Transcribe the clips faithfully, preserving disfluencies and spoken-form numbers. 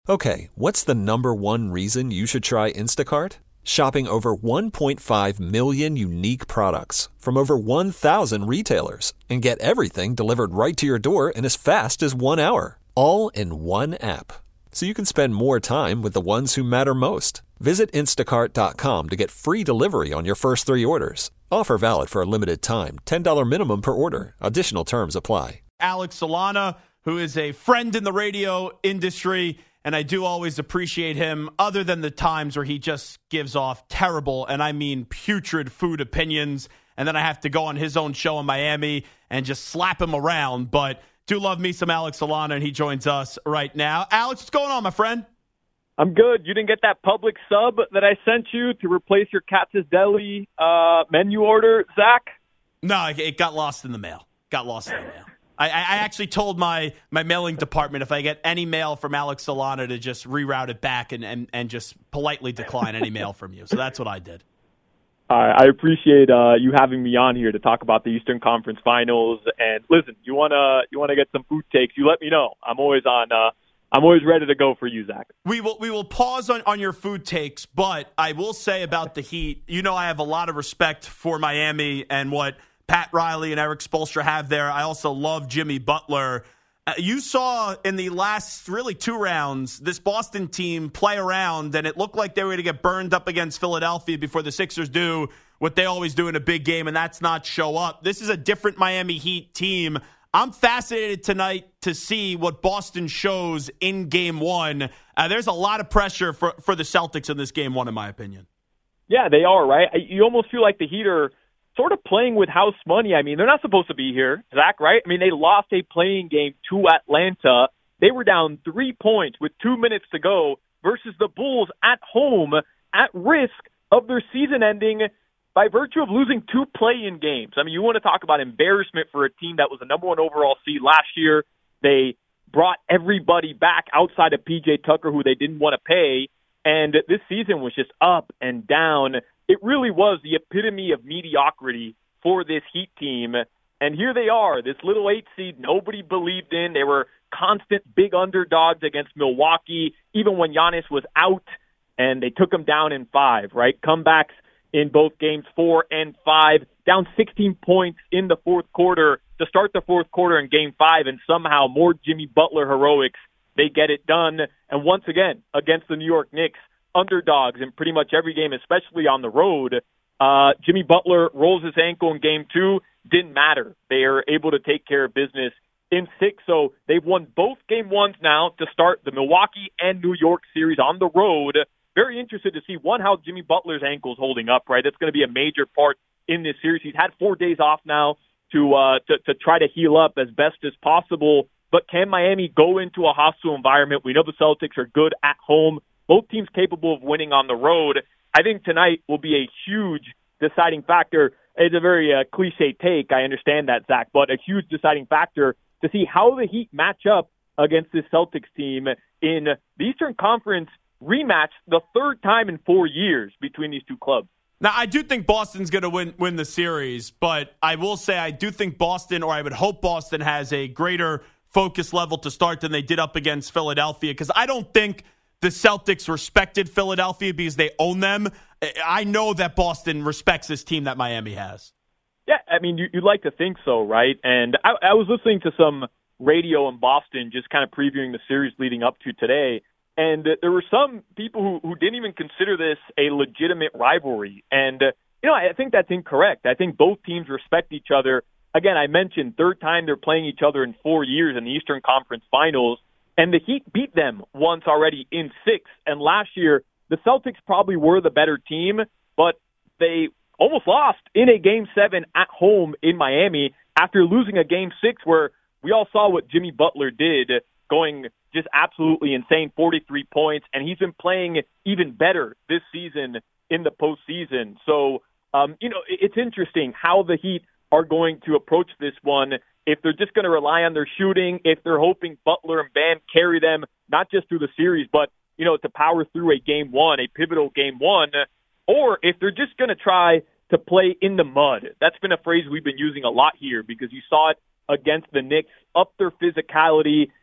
Okay, what's the number one reason you should try Instacart? Shopping over one point five million unique products from over one thousand retailers and get everything delivered right to your door in as fast as one hour, all in one app. So you can spend more time with the ones who matter most. Visit instacart dot com to get free delivery on your first three orders. Offer valid for a limited time. ten dollars minimum per order. Additional terms apply. Alex Solana, who is a friend in the radio industry, and I do always appreciate him, other than the times where he just gives off terrible, and I mean putrid food opinions, and then I have to go on his own show in Miami and just slap him around. But do love me some Alex Solana, and he joins us right now. Alex, what's going on, my friend? I'm good. You didn't get that public sub that I sent you to replace your Katz's Deli uh, menu order, Zach? No, it got lost in the mail. Got lost in the mail. I, I actually told my, my mailing department if I get any mail from Alex Solana to just reroute it back and, and, and just politely decline any mail from you. So that's what I did. Uh, I appreciate uh, you having me on here to talk about the Eastern Conference Finals. And listen, you wanna you wanna get some food takes? You let me know. I'm always on. Uh, I'm always ready to go for you, Zach. We will we will pause on, on your food takes, but I will say about the Heat. You know, I have a lot of respect for Miami and what Pat Riley and Eric Spoelstra have there. I also love Jimmy Butler. Uh, you saw in the last really two rounds this Boston team play around, and it looked like they were going to get burned up against Philadelphia before the Sixers do what they always do in a big game, and that's not show up. This is a different Miami Heat team. I'm fascinated tonight to see what Boston shows in game one. Uh, there's a lot of pressure for, for the Celtics in this game one, in my opinion. Yeah, they are, right? You almost feel like the Heat are sort of playing with house money. I mean, they're not supposed to be here, Zach, right? I mean, they lost a playing game to Atlanta. They were down three points with two minutes to go versus the Bulls at home at risk of their season ending by virtue of losing two play-in games. I mean, you want to talk about embarrassment for a team that was the number one overall seed last year. They brought everybody back outside of P J Tucker, who they didn't want to pay, and this season was just up and down. It really was the epitome of mediocrity for this Heat team. And here they are, this little eight seed nobody believed in. They were constant big underdogs against Milwaukee, even when Giannis was out, and they took them down in five, right? Comebacks in both games four and five, down sixteen points in the fourth quarter to start the fourth quarter in game five, and somehow more Jimmy Butler heroics. They get it done. And once again, against the New York Knicks, underdogs in pretty much every game, especially on the road. Uh, Jimmy Butler rolls his ankle in game two. Didn't matter. They are able to take care of business in six. So they've won both game ones now to start the Milwaukee and New York series on the road. Very interested to see, one, how Jimmy Butler's ankle's holding up, right? That's going to be a major part in this series. He's had four days off now to, uh, to, to try to heal up as best as possible. But can Miami go into a hostile environment? We know the Celtics are good at home. Both teams capable of winning on the road. I think tonight will be a huge deciding factor. It's a very uh, cliche take. I understand that, Zach, but a huge deciding factor to see how the Heat match up against this Celtics team in the Eastern Conference rematch, the third time in four years between these two clubs. Now, I do think Boston's going to win win the series, but I will say I do think Boston, or I would hope Boston, has a greater focus level to start than they did up against Philadelphia, because I don't think the Celtics respected Philadelphia because they own them. I know that Boston respects this team that Miami has. Yeah, I mean, you, you'd like to think so, right? And I, I was listening to some radio in Boston just kind of previewing the series leading up to today, and there were some people who, who didn't even consider this a legitimate rivalry. And, you know, I think that's incorrect. I think both teams respect each other. Again, I mentioned third time they're playing each other in four years in the Eastern Conference Finals. And the Heat beat them once already in six. And last year, the Celtics probably were the better team, but they almost lost in a game seven at home in Miami after losing a game six where we all saw what Jimmy Butler did, going just absolutely insane, forty-three points. And he's been playing even better this season in the postseason. So, um, you know, it's interesting how the Heat are going to approach this one. If they're just going to rely on their shooting, if they're hoping Butler and Bam carry them, not just through the series, but, you know, to power through a game one, a pivotal game one, or if they're just going to try to play in the mud. That's been a phrase we've been using a lot here because you saw it against the Knicks, up their physicality,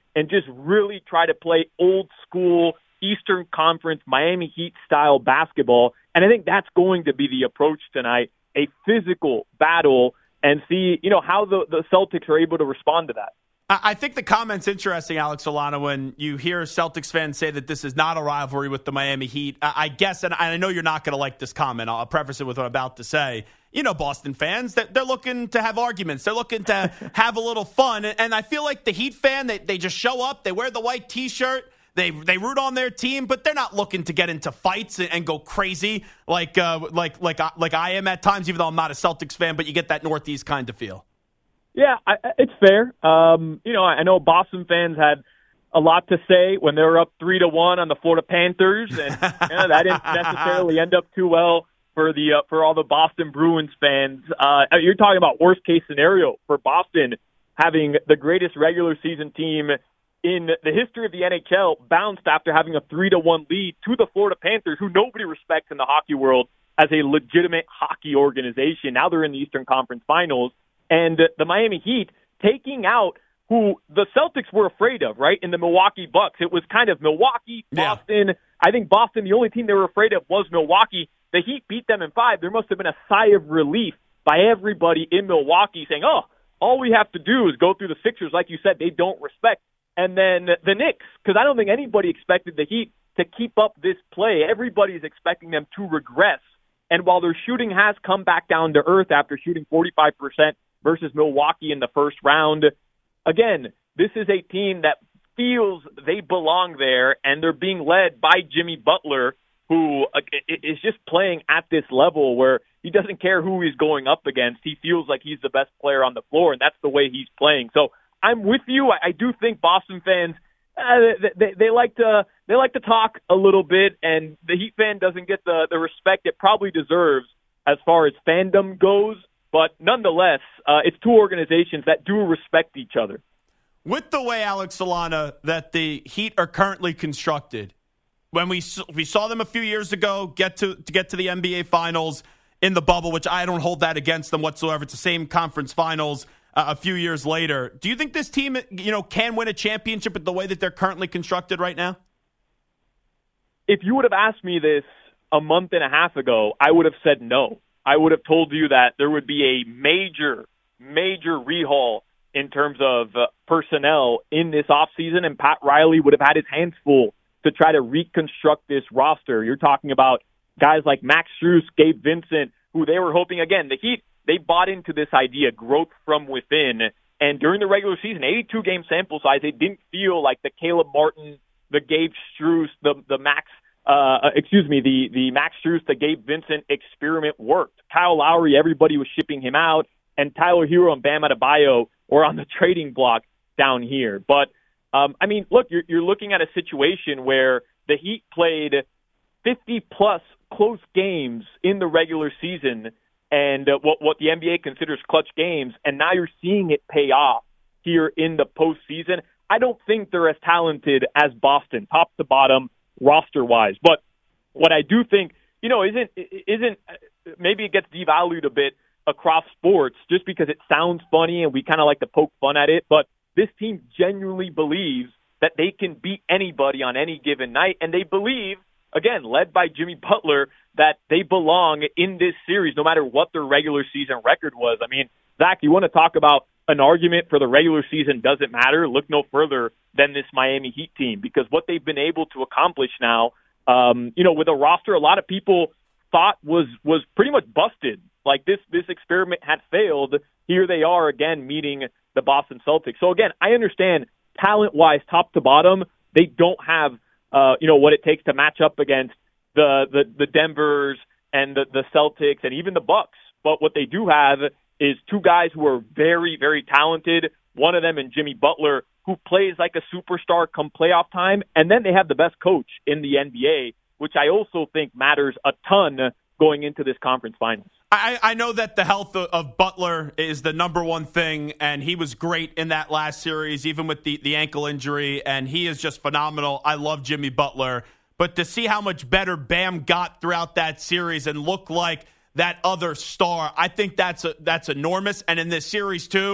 and just really try to play old school Eastern Conference Miami Heat style basketball. And I think that's going to be the approach tonight, a physical battle, and see, you know, how the, the Celtics are able to respond to that. I think the comment's interesting, Alex Solana, when you hear Celtics fans say that this is not a rivalry with the Miami Heat. I guess, and I know you're not going to like this comment, I'll preface it with what I'm about to say. You know, Boston fans, they're looking to have arguments. They're looking to have a little fun. And I feel like the Heat fan, they, they just show up, they wear the white T-shirt, they they root on their team, but they're not looking to get into fights and, and go crazy like, uh, like, like, like I am at times, even though I'm not a Celtics fan, but you get that Northeast kind of feel. Yeah, I, it's fair. Um, you know, I know Boston fans had a lot to say when they were up three to one on the Florida Panthers, and you know, that didn't necessarily end up too well for the uh, for all the Boston Bruins fans. Uh, you're talking about worst case scenario for Boston, having the greatest regular season team in the history of the N H L bounced after having a three to one lead to the Florida Panthers, who nobody respects in the hockey world as a legitimate hockey organization. Now they're in the Eastern Conference Finals. And the Miami Heat taking out who the Celtics were afraid of, right, in the Milwaukee Bucks. It was kind of Milwaukee, Boston. Yeah. I think Boston, the only team they were afraid of was Milwaukee. The Heat beat them in five. There must have been a sigh of relief by everybody in Milwaukee saying, oh, all we have to do is go through the Sixers, like you said, they don't respect. And then the Knicks, because I don't think anybody expected the Heat to keep up this play. Everybody's expecting them to regress. And while their shooting has come back down to earth after shooting forty-five percent versus Milwaukee in the first round, again, this is a team that feels they belong there, and they're being led by Jimmy Butler, who is just playing at this level where he doesn't care who he's going up against. He feels like he's the best player on the floor, and that's the way he's playing. So I'm with you. I do think Boston fans, uh, they, they like to they like to talk a little bit, and the Heat fan doesn't get the, the respect it probably deserves as far as fandom goes. But nonetheless, uh, it's two organizations that do respect each other. With the way, Alex Solana, that the Heat are currently constructed, when we we saw them a few years ago get to, to get to the N B A Finals in the bubble, which I don't hold that against them whatsoever. It's the same conference finals uh, a few years later. Do you think this team, you know, can win a championship with the way that they're currently constructed right now? If you would have asked me this a month and a half ago, I would have said no. I would have told you that there would be a major, major rehaul in terms of uh, personnel in this offseason, and Pat Riley would have had his hands full to try to reconstruct this roster. You're talking about guys like Max Strus, Gabe Vincent, who they were hoping, again, the Heat, they bought into this idea, growth from within, and during the regular season, eighty-two game sample size, it didn't feel like the Caleb Martin, the Gabe Strus, the, the Max Uh, excuse me, the, the Max Strus, the Gabe Vincent experiment worked. Kyle Lowry, everybody was shipping him out, and Tyler Hero and Bam Adebayo were on the trading block down here. But, um, I mean, look, you're, you're looking at a situation where the Heat played fifty-plus close games in the regular season, and uh, what, what the N B A considers clutch games, and now you're seeing it pay off here in the postseason. I don't think they're as talented as Boston, top to bottom, roster-wise. But what I do think, you know, isn't, isn't maybe it gets devalued a bit across sports just because it sounds funny and we kind of like to poke fun at it, but this team genuinely believes that they can beat anybody on any given night, and they believe, again, led by Jimmy Butler, that they belong in this series no matter what their regular season record was. I mean, Zach, you want to talk about an argument for the regular season doesn't matter? Look no further than this Miami Heat team, because what they've been able to accomplish now, um, you know, with a roster a lot of people thought was was pretty much busted. Like this this experiment had failed. Here they are again meeting the Boston Celtics. So again, I understand talent-wise, top to bottom, they don't have uh, you know what it takes to match up against the the, the Denvers and the, the Celtics and even the Bucks. But what they do have is two guys who are very, very talented. One of them in Jimmy Butler, who plays like a superstar come playoff time. And then they have the best coach in the N B A, which I also think matters a ton going into this conference finals. I, I know that the health of, of Butler is the number one thing, and he was great in that last series, even with the, the ankle injury, and he is just phenomenal. I love Jimmy Butler. But to see how much better Bam got throughout that series and look like that other star, I think that's a, that's enormous. And in this series, too,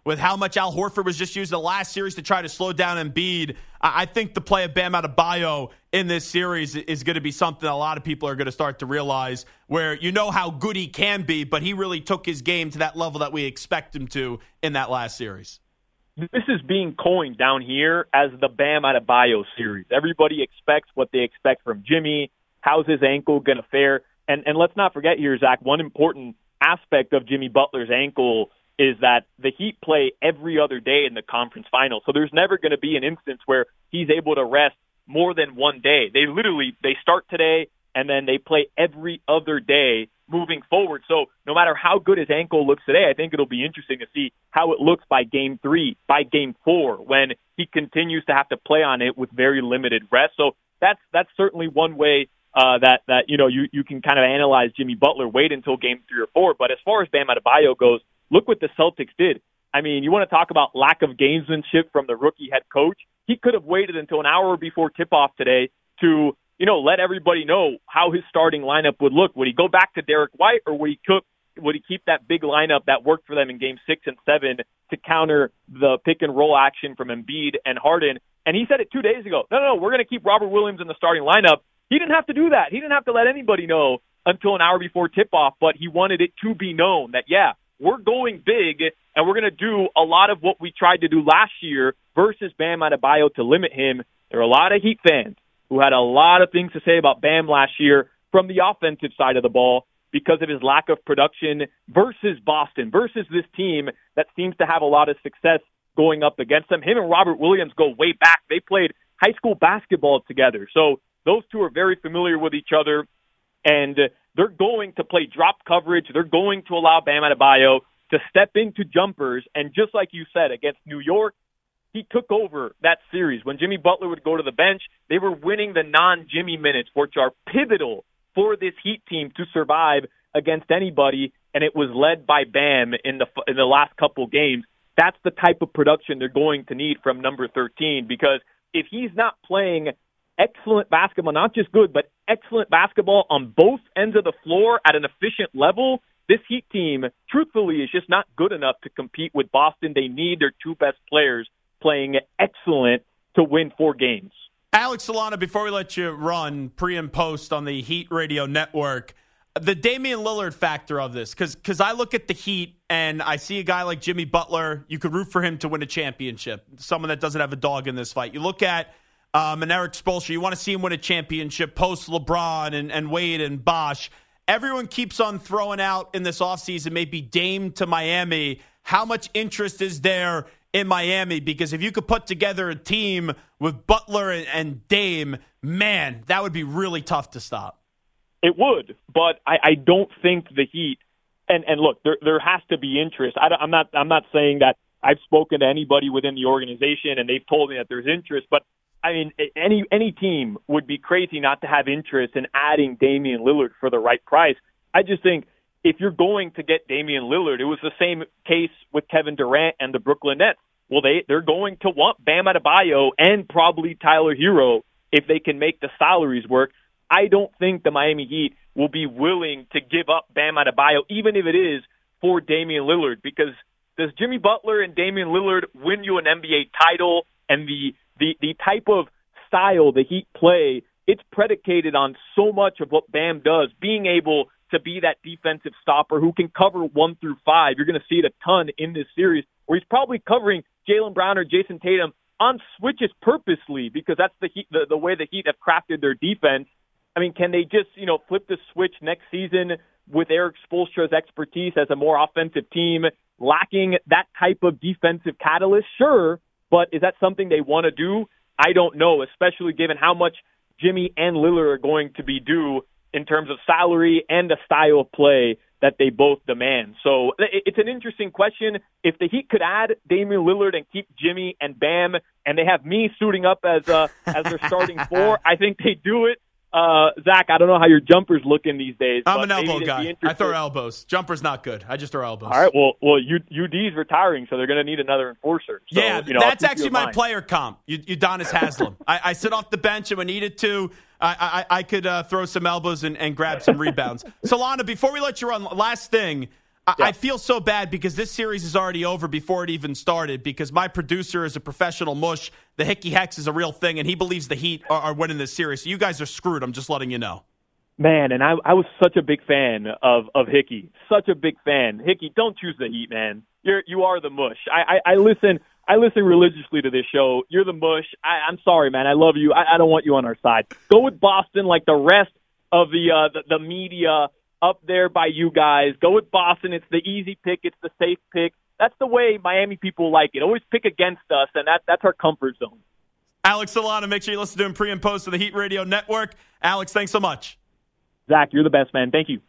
with how much Al Horford was just used in the last series to try to slow down Embiid. I think the play of Bam Adebayo in this series is going to be something a lot of people are going to start to realize, where you know how good he can be, but he really took his game to that level that we expect him to in that last series. This is being coined down here as the Bam Adebayo series. Everybody expects what they expect from Jimmy. How's his ankle going to fare? And and let's not forget here, Zach, one important aspect of Jimmy Butler's ankle is that the Heat play every other day in the conference final. So there's never going to be an instance where he's able to rest more than one day. They literally, they start today and then they play every other day moving forward. So no matter how good his ankle looks today, I think it'll be interesting to see how it looks by game three, by game four, when he continues to have to play on it with very limited rest. So that's that's certainly one way uh, that, that you know you, you can kind of analyze Jimmy Butler. Wait until game three or four. But as far as Bam Adebayo goes, look what the Celtics did. I mean, you want to talk about lack of gamesmanship from the rookie head coach? He could have waited until an hour before tip-off today to, you know, let everybody know how his starting lineup would look. Would he go back to Derek White, or would he cook, would he keep that big lineup that worked for them in game six and seven to counter the pick-and-roll action from Embiid and Harden? And he said it two days ago. No, no, no, we're going to keep Robert Williams in the starting lineup. He didn't have to do that. He didn't have to let anybody know until an hour before tip-off, but he wanted it to be known that, yeah, we're going big, and we're going to do a lot of what we tried to do last year versus Bam Adebayo to limit him. There are a lot of Heat fans who had a lot of things to say about Bam last year from the offensive side of the ball because of his lack of production versus Boston, versus this team that seems to have a lot of success going up against them. Him and Robert Williams go way back. They played high school basketball together. So those two are very familiar with each other, and they're going to play drop coverage. They're going to allow Bam Adebayo to step into jumpers. And just like you said, against New York, he took over that series. When Jimmy Butler would go to the bench, they were winning the non-Jimmy minutes, which are pivotal for this Heat team to survive against anybody, and it was led by Bam in the in the last couple games. That's the type of production they're going to need from number thirteen, because if he's not playing excellent basketball, not just good, but excellent basketball on both ends of the floor at an efficient level, this Heat team, truthfully, is just not good enough to compete with Boston. They need their two best players playing excellent to win four games. Alex Solana, before we let you run pre and post on the Heat Radio Network, the Damian Lillard factor of this, because because I look at the Heat and I see a guy like Jimmy Butler. You could root for him to win a championship, someone that doesn't have a dog in this fight. You look at um, an Eric Spoelstra, you want to see him win a championship post LeBron and, and Wade and Bosh. Everyone keeps on throwing out in this offseason maybe Dame to Miami. How much interest is there in Miami? Because if you could put together a team with Butler and, and Dame, man, that would be really tough to stop. It would, but I, I don't think the Heat. And, and look, there there has to be interest. I, I'm not I'm not saying that I've spoken to anybody within the organization and they've told me that there's interest, but I mean, any any team would be crazy not to have interest in adding Damian Lillard for the right price. I just think if you're going to get Damian Lillard, it was the same case with Kevin Durant and the Brooklyn Nets. Well, they, they're going to want Bam Adebayo and probably Tyler Hero if they can make the salaries work. I don't think the Miami Heat will be willing to give up Bam Adebayo, even if it is for Damian Lillard, because does Jimmy Butler and Damian Lillard win you an N B A title? And the The the type of style the Heat play, it's predicated on so much of what Bam does, being able to be that defensive stopper who can cover one through five. You're going to see it a ton in this series, where he's probably covering Jaylen Brown or Jason Tatum on switches purposely, because that's the Heat, the, the way the Heat have crafted their defense. I mean, can they just, you know, flip the switch next season with Eric Spoelstra's expertise as a more offensive team, lacking that type of defensive catalyst? Sure. But is that something they want to do? I don't know, especially given how much Jimmy and Lillard are going to be due in terms of salary and the style of play that they both demand. So it's an interesting question. If the Heat could add Damian Lillard and keep Jimmy and Bam, and they have me suiting up as uh, as their starting four, I think they do it. Uh, Zach, I don't know how your jumpers looking these days. I'm an elbow guy. I throw elbows. Jumper's not good. I just throw elbows. All right. Well, well, U, UD's retiring, so they're going to need another enforcer. So, yeah, you know, that's actually my mind. player comp. Udonis Haslem. I, I sit off the bench, and when needed to, I, I, I could uh, throw some elbows and, and grab some rebounds. Solana, before we let you run, last thing. I, yeah. I feel so bad because this series is already over before it even started because my producer is a professional mush. The Hickey Hex is a real thing, and he believes the Heat are, are winning this series. So you guys are screwed. I'm just letting you know. Man, and I, I was such a big fan of, of Hickey. Such a big fan. Hickey, don't choose the Heat, man. You're you are the mush. I, I, I listen I listen religiously to this show. You're the mush. I, I'm sorry, man. I love you. I, I don't want you on our side. Go with Boston like the rest of the, uh, the the media up there by you guys. Go with Boston. It's the easy pick. It's the safe pick. That's the way Miami people like it. Always pick against us, and that that's our comfort zone. Alex Solana, make sure you listen to him pre and post to the Heat Radio Network. Alex, thanks so much. Zach, you're the best, man. Thank you.